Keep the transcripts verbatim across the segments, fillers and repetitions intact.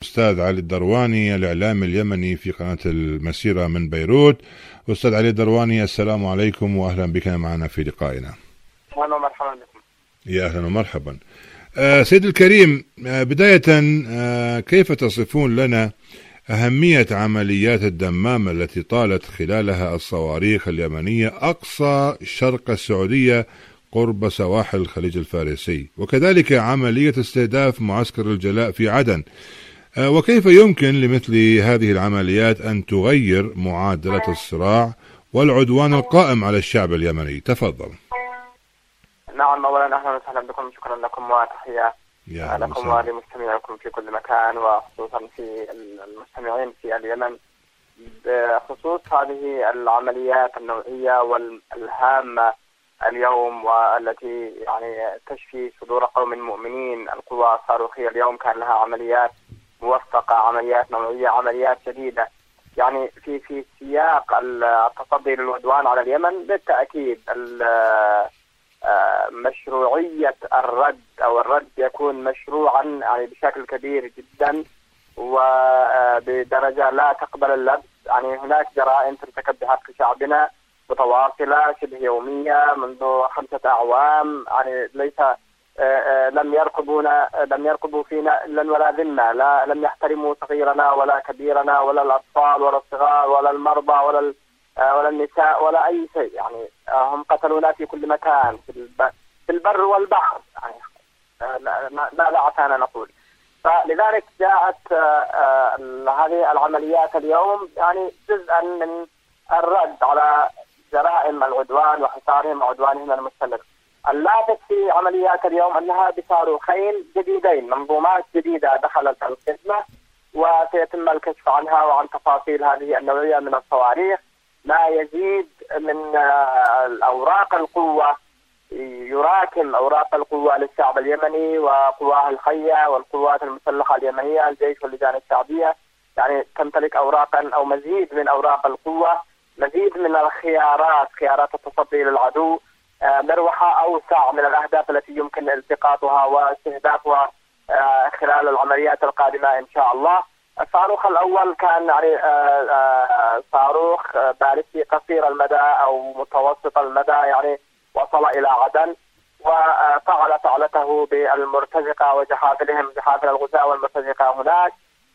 الأستاذ علي الدرواني الإعلامي اليمني في قناة المسيرة من بيروت. أستاذ علي الدرواني، السلام عليكم وأهلا بك معنا في لقائنا. أهلا ومرحبا بكم. يا أهلا ومرحبا. آه سيد الكريم، آه بداية آه كيف تصفون لنا أهمية عمليات الدمام التي طالت خلالها الصواريخ اليمنية أقصى شرق السعودية قرب سواحل الخليج الفارسي، وكذلك عملية استهداف معسكر الجلاء في عدن، وكيف يمكن لمثل هذه العمليات أن تغير معادلة الصراع والعدوان القائم على الشعب اليمني؟ تفضل. نعم، أولا أهلا وسهلا بكم، شكرا لكم وتحية لكم ولمستمعيكم في كل مكان، وخصوصا في المستمعين في اليمن، بخصوص هذه العمليات النوعية والهامة اليوم والتي يعني تشفي صدور قوم مؤمنين. القوى الصاروخية اليوم كان لها عمليات موفقة، عمليات نوعية، عمليات جديدة، يعني في في سياق التصدي للعدوان على اليمن. بالتأكيد مشروعية الرد أو الرد يكون مشروعا يعني بشكل كبير جدا وبدرجة لا تقبل اللبس. يعني هناك جرائم ترتكب بحق شعبنا متواصلة شبه يومية منذ خمسة أعوام، يعني ليس لم يرقبونا لم يرقبوا فينا إلا ولا ذمة، لا لم يحترموا صغيرنا ولا كبيرنا ولا الأطفال ولا الصغار ولا المرضى ولا ولا النساء ولا أي شيء. يعني هم قتلونا في كل مكان، في البر والبحر، يعني ماذا عسانا نقول. فلذلك جاءت هذه العمليات اليوم يعني جزءا من الرد على جرائم العدوان وحصارهم وعدوانهم المستمر. اللافت في عمليات اليوم أنها بصاروخين جديدين، منظومات جديدة دخلت الخدمة وسيتم الكشف عنها وعن تفاصيل هذه النوعية من الصواريخ. ما يزيد من أوراق القوة، يراكم أوراق القوة للشعب اليمني وقواه الحية والقوات المسلحة اليمنية، الجيش واللجان الشعبية، يعني تمتلك أوراقا أو مزيد من أوراق القوة، مزيد من الخيارات، خيارات التصدي للعدو، مروحة أوسع من الأهداف التي يمكن التقاطها واستهدافها خلال العمليات القادمة إن شاء الله. الصاروخ الأول كان يعني صاروخ باليستي قصير المدى أو متوسط المدى، يعني وصل إلى عدن وفعل فعلته بالمرتزقة وجحافلهم، جحافل الغزاة والمرتزقة هناك.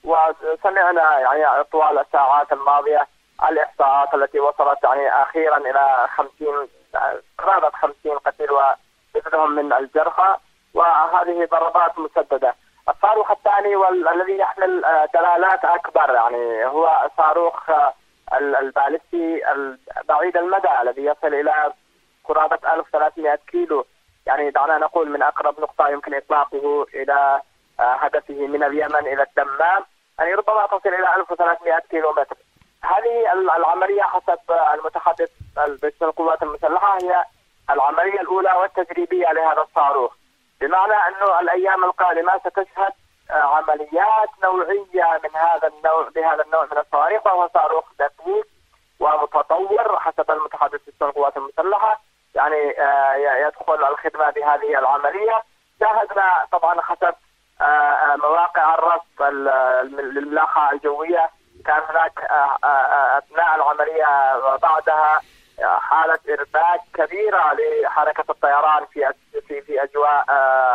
وسمعنا يعني طوال الساعات الماضية الإحصاءات التي وصلت يعني أخيرا إلى خمسين قرابة خمسين قتيل ومثلهم من الجرحى، وهذه ضربات مسددة. الصاروخ الثاني والذي يحمل دلالات أكبر يعني هو صاروخ الباليستي بعيد المدى الذي يصل إلى قرابة ألف وثلاثمائة كيلو، يعني دعنا نقول من أقرب نقطة يمكن إطلاقه إلى هدفه من اليمن إلى الدمام، يعني ربما تصل إلى ألف وثلاثمائة كيلو متر. هذه العملية حسب المتحدث باسم القوات المسلحة هي العملية الأولى والتجريبية لهذا الصاروخ، بمعنى أنه الأيام القادمة ستشهد عمليات نوعية من هذا النوع بهذا النوع من الصواريخ، وهو صاروخ دقيق ومتطور حسب المتحدث باسم القوات المسلحة، يعني يدخل الخدمة بهذه العملية. شاهدنا طبعا حسب مواقع الرصد للملاحة الجوية كان هناك أثناء العملية وبعدها حالة إرباك كبيرة لحركة الطيران في في في أجواء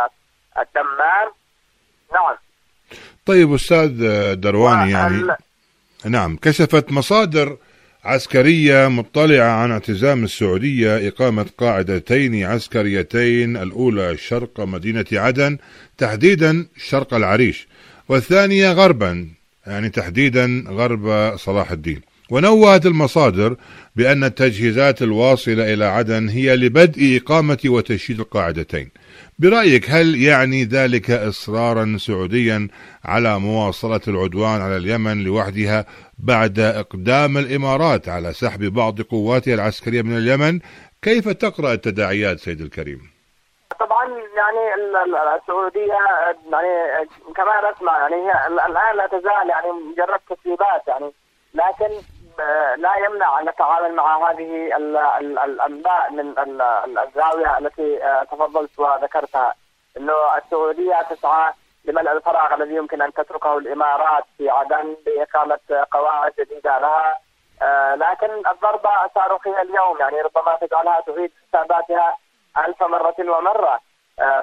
الدمام. نعم. طيب أستاذ درواني، يعني نعم كشفت مصادر عسكرية مطلعة عن اعتزام السعودية إقامة قاعدتين عسكريتين، الأولى شرق مدينة عدن تحديدا شرق العريش، والثانية غربا يعني تحديدا غرب صلاح الدين. ونوهت المصادر بأن التجهيزات الواصلة إلى عدن هي لبدء إقامة وتشييد القاعدتين. برأيك هل يعني ذلك إصرارا سعوديا على مواصلة العدوان على اليمن لوحدها بعد إقدام الإمارات على سحب بعض قواتها العسكرية من اليمن؟ كيف تقرأ التداعيات سيد الكريم؟ طبعا يعني السعودية يعني كما نسمع يعني هي الآن لا تزال يعني مجرد تسريبات، يعني لكن لا يمنع أن نتعامل مع هذه الأنباء من الزاوية التي تفضلت وذكرتها، أنه السعودية تسعى لملء الفراغ الذي يمكن أن تتركه الإمارات في عدن بإقامة قواعد جديدة لها. آه لكن الضربة الصاروخية اليوم يعني ربما تجعلها تعيد حساباتها ألف مرة ومرة. آه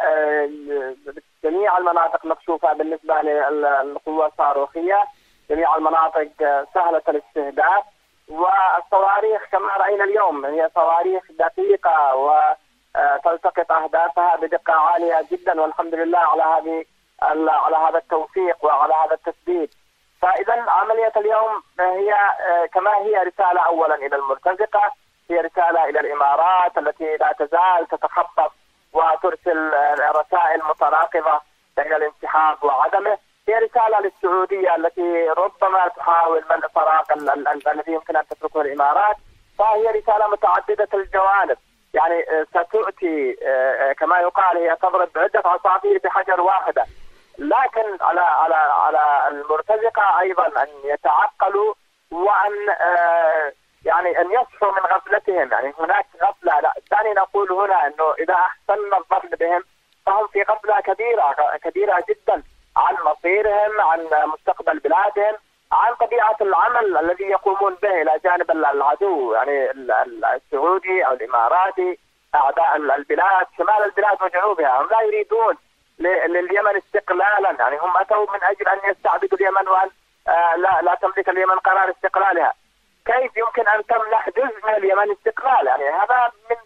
فجميع المناطق مكشوفة بالنسبة للقوة الصاروخية، جميع المناطق سهلة الاستهداف، والصواريخ كما رأينا اليوم هي صواريخ دقيقة وتلتقط أهدافها بدقة عالية جدا، والحمد لله على هذه على هذا التوفيق وعلى هذا التثبيت. فإذا عملية اليوم هي كما هي رسالة أولا إلى المرتزقة، هي رسالة إلى الإمارات التي لا تزال تتخبط وترسل رسائل متناقضة بين الانسحاب وعدمه، هي رسالة للسعودية التي ربما تحاول منع فراغ الذي يمكن أن تتركه الإمارات، فهي رسالة متعددة الجوانب. يعني ستؤتي كما يقال هي تضرب بعدة عصافير بحجر واحدة، لكن على على على المرتزقة أيضا أن يتعقلوا وأن يعني أن يصحوا من غفلتهم. يعني هناك غفلة، لا دعني نقول هنا أنه إذا أحسننا الظن بهم فهم في غفلة كبيرة كبيرة جدا عن مصيرهم، عن مستقبل بلادهم، عن طبيعة العمل الذي يقومون به إلى جانب العدو، يعني السعودي أو الإماراتي، أعداء البلاد شمال البلاد وجنوبها. هم لا يريدون لليمن استقلالا، يعني هم أتوا من أجل أن يستعبدوا اليمن وأن آه لا لا تملك اليمن قرار استقلالها. كيف يمكن أن تمنح جزء من اليمن استقلال؟ يعني هذا من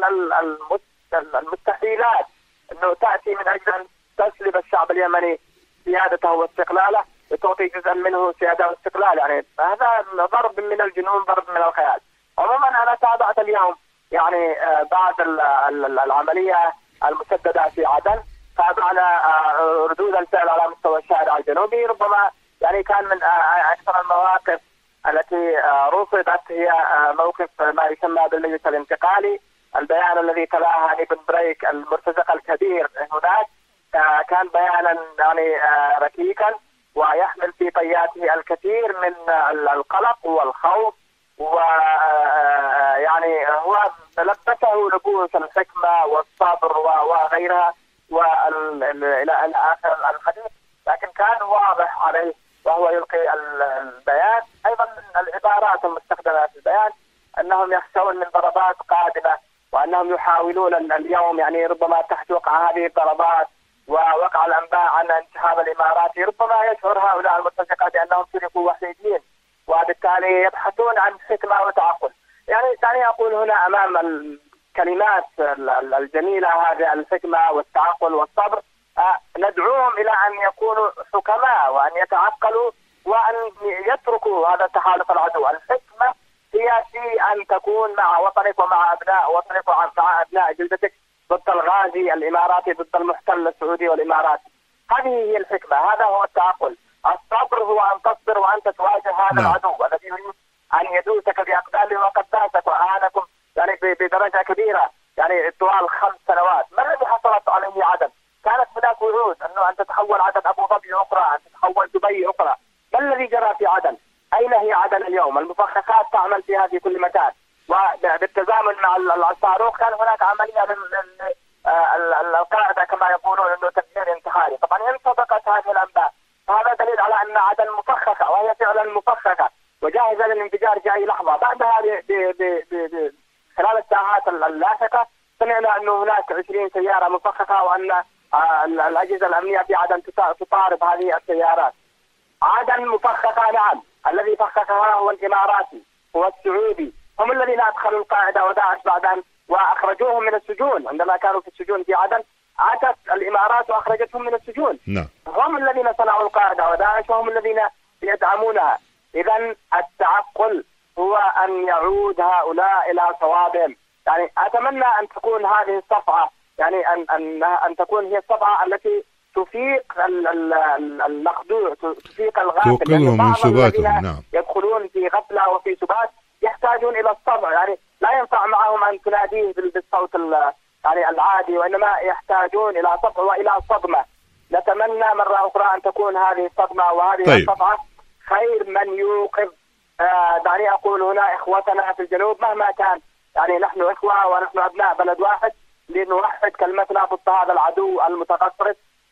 من المستحيلات أنه تأتي من أجل أن تسلب الشعب اليمني سيادته واستقلاله وتعطي جزءا منه سيادة واستقلال. يعني هذا ضرب من الجنون، ضرب من الخيال. عموما أنا تابعت اليوم يعني آه بعد العملية المسددة في عدن، تابعنا ردود الفعل على مستوى الشارع الجنوبي. ربما يعني كان من أكثر المواقف التي رصدت هي موقف ما يسمى بالمجلس الانتقالي، البيان الذي تلاه هاني بن بريك المرتزق الكبير هناك، كان بيانا يعني ركيكا ويحمل في طياته الكثير من القلق والخوف، ويعني هو لبسه لبوس الحكمة والصبر وغيرها والى اخر الحديث، لكن كان واضح عليه وهو يلقي البيان ايضا من العبارات المستخدمه في البيان انهم يخشون من ضربات قادمه، وانهم يحاولون اليوم يعني ربما تحت وقع هذه الضربات ووقع الانباء عن انسحاب الاماراتي، ربما يشعر هؤلاء المرتزقه بانهم تركوا وحيدين، وبالتالي يبحثون عن حكمه وتعقل. يعني دعني اقول هنا امام الكلمات الجميله هذه الحكمه والتعقل والصبر، ندعوهم الى ان يكونوا حكماء وان يتعقلوا وان يتركوا هذا التحالف العدو. الحكمه هي في ان تكون مع وطنك ومع ابناء وطنك ومع ابناء جلدتك ضد الغازي الاماراتي، ضد المحتل السعودي والاماراتي. هذه هي الحكمه، هذا هو التعقل. الصبر هو ان تصبر وانت تواجه هذا العدو الذي يريد ان يدوسك باقدامه وقد داسك واهانكم يعني بدرجه كبيره يعني طوال خمس سنوات. ما الذي حصلت عليه عدن؟ كانت هناك وعود انه ان تتحول عدن ابو ظبي اخرى، ان تتحول دبي اخرى. ما الذي جرى في عدن؟ اين هي عدن اليوم؟ المفخخات تعمل في هذه كل مكان، وبالتزامن مع الصاروخ كان هناك عمليه للقاعده كما يقولون انه تفجير انتحاري. طبعا ان صدقت هذه الانباء فهذا دليل على ان عدن مفخخه، وهي فعلا مفخخه وجاهزه للانفجار في اي لحظه. بعدها خلال الساعات اللاحقه سمعنا انه هناك عشرين سياره مفخخه وان الاجهزه الامنيه في عدن تطارد هذه السيارات. عدن مفخخه نعم، الذي فخخها هو الاماراتي هو السعودي، هم الذين ادخلوا القاعده وداعش بعد ان واخرجوهم من السجون. عندما كانوا في السجون في عدن اتت الامارات واخرجتهم من السجون. نعم. هم الذين صنعوا القاعده وداعش وهم الذين يدعمونها. اذا التعقل هو ان يعود هؤلاء الى صوابهم. يعني اتمنى ان تكون هذه الصفعه يعني ان ان ان تكون هي الصفعه التي تفيق المخدوع، تفيق الغافل، توقظهم من سباتهم. نعم. يدخلون في غفله وفي سبات، يحتاجون الى الصبر. يعني لا ينفع معهم ان تناديه بالصوت يعني العادي، وانما يحتاجون الى صبر والى صدمه. نتمنى مره اخرى ان تكون هذه الصدمه وهذه طيب. الصفعه خير من يوقظ آه دعني اقول هنا اخوتنا في الجنوب مهما كان. يعني نحن اخوه ونحن ابناء بلد واحد، لنوحد كلمتنا ضد هذا العدو المتقصرف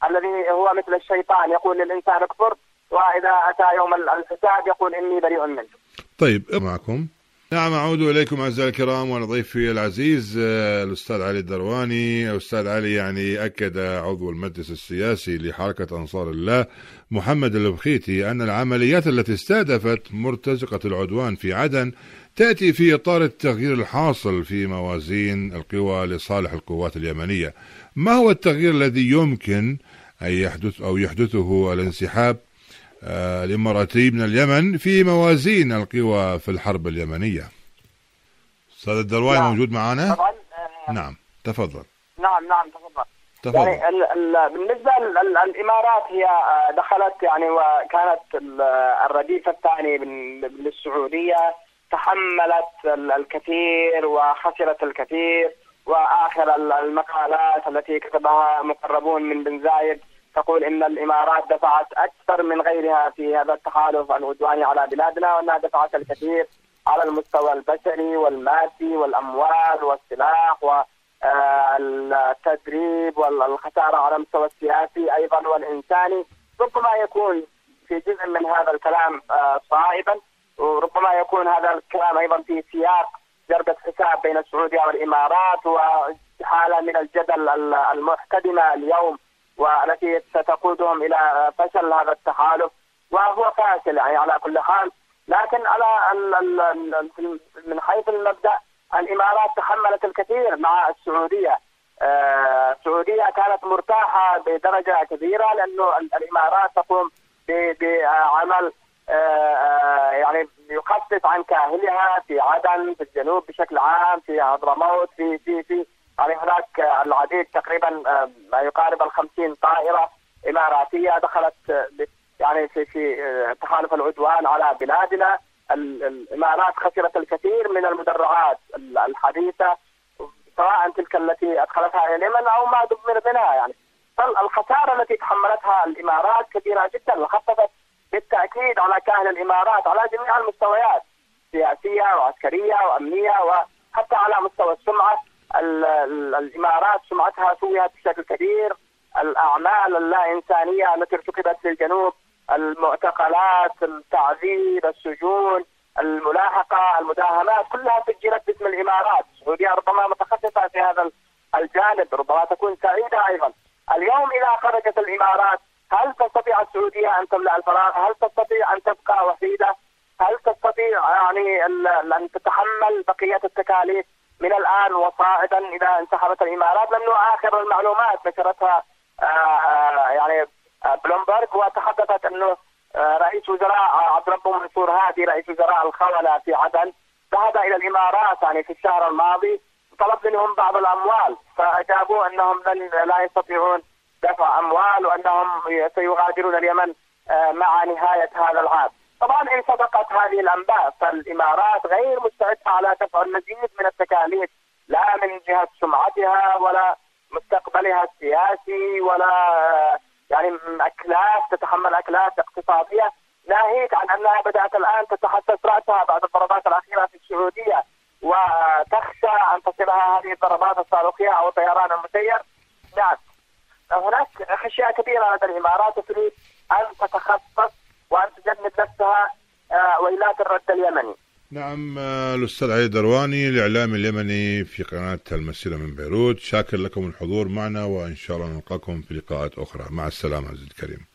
الذي هو مثل الشيطان يقول للإنسان اكفر، وإذا أتى يوم الحساب يقول إني بريء منه. طيب معكم. نعم، أعود إليكم أعزائي الكرام وضيفي العزيز الأستاذ علي الدرواني. أستاذ علي، يعني أكد عضو المجلس السياسي لحركة أنصار الله محمد البخيتي أن العمليات التي استهدفت مرتزقة العدوان في عدن تأتي في إطار التغيير الحاصل في موازين القوى لصالح القوات اليمنية. ما هو التغيير الذي يمكن أن يحدث أو يحدثه الانسحاب آه الإماراتي من اليمن في موازين القوى في الحرب اليمنية؟ أستاذ الدرواني نعم. موجود معنا؟ طبعا آه نعم تفضل. نعم نعم تفضل. تفضل. يعني ال ال بالنسبة للإمارات هي دخلت يعني وكانت الرديف الثاني للسعودية، تحملت الكثير وخسرت الكثير، وآخر المقالات التي كتبها مقربون من بن زايد تقول إن الإمارات دفعت أكثر من غيرها في هذا التحالف العدواني على بلادنا، وأنها دفعت الكثير على المستوى البشري والمادي والأموال والسلاح والتدريب والخسارة على المستوى السياسي أيضا والإنساني. ربما يكون في جزء من هذا الكلام صائبا، وربما يكون هذا الكلام أيضا في سياق ضربة حساب بين السعودية والإمارات، وحالة من الجدل المحتدمة اليوم والتي ستقودهم إلى فشل هذا التحالف، وهو فاشل يعني على كل حال. لكن على ال ال من حيث المبدأ الإمارات تحملت الكثير مع السعودية. السعودية كانت مرتاحة بدرجة كبيرة لأنه الإمارات تقوم بعمل يعني يخفف عن كاهلها في عدن، في الجنوب بشكل عام، في حضرموت، في في في يعني هناك العديد، تقريبا ما يقارب الخمسين طائرة إماراتية دخلت يعني في في تحالف العدوان على بلادنا. الإمارات خسرت الكثير من المدرعات الحديثة، سواء تلك التي أدخلتها إلى اليمن أو ما دمر منها. يعني الخسارة التي تحملتها الإمارات كبيرة جدا، وخففت بالتأكيد على كاهل الإمارات على جميع المستويات، سياسية وعسكرية وأمنية، وحتى على مستوى السمعة. الإمارات سمعتها سويت بشكل كبير. الأعمال اللا إنسانية التي ارتكبت في الجنوب، المعتقلات، التعذيب، السجون، الملاحقة، المداهمات، كلها سجلت باسم الإمارات. السعودية ربما متخصصة في هذا الجانب، ربما تكون سعيدة أيضا. اليوم إذا خرجت الإمارات، هل تستطيع السعودية أن تملأ الفراغ؟ هل تستطيع أن تبقى وحيدة؟ هل تستطيع يعني أن تتحمل بقية التكاليف من الآن وصاعدا إذا انسحبت الإمارات؟ لأنه آخر المعلومات نشرتها يعني بلومبرج، وتحدثت أنه رئيس وزراء عبد ربه منصور هادي رئيس وزراء الخونة في عدن ذهب إلى الإمارات يعني في الشهر الماضي، طلب منهم بعض الأموال، فأجابوا أنهم لن لا يستطيعون دفع أموال، وأنهم سيغادرون اليمن مع نهاية هذا العام. طبعا إن صدقت هذه الأنباء فالإمارات غير مستعدة على دفع المزيد من التكاليف، لا من جهة سمعتها ولا مستقبلها السياسي، ولا يعني أكلاف تتحمل أكلاف اقتصادية، ناهيك عن أنها بدأت الآن تتحسس رأسها بعد الضربات الأخيرة في السعودية، وتخشى أن تصلها هذه الضربات الصاروخية أو الطيران المسير. نعم، هناك خشية كبيرة لدى الإمارات تريد أن تتخصص وأن تجنب نفسها ويلات الرد اليمني. نعم، الأستاذ علي الدرواني الإعلامي اليمني في قناة المسيرة من بيروت، شاكر لكم الحضور معنا، وإن شاء الله نلقاكم في لقاءات أخرى. مع السلامة عزيزي الكريم.